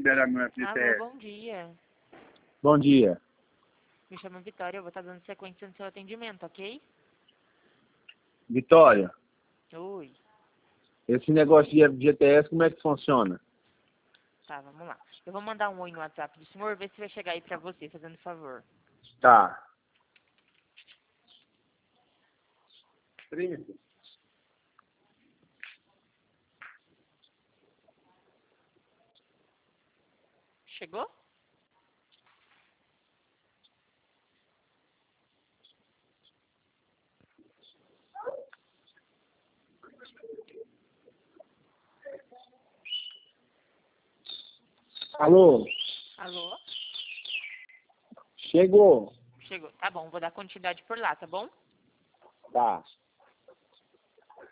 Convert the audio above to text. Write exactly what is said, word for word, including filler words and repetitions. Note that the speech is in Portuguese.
liberar meu F G T S. Alô, bom dia. Bom dia. Me chamo Vitória, eu vou estar dando sequência no seu atendimento, ok? Vitória, Oi. esse negócio de F G T S, como é que funciona? Tá, vamos lá. Eu vou mandar um oi no WhatsApp do senhor, ver se vai chegar aí pra você, fazendo favor. Tá. trinta. Chegou? Alô? Alô? Chegou. Chegou. Tá bom, vou dar continuidade por lá, tá bom? Tá.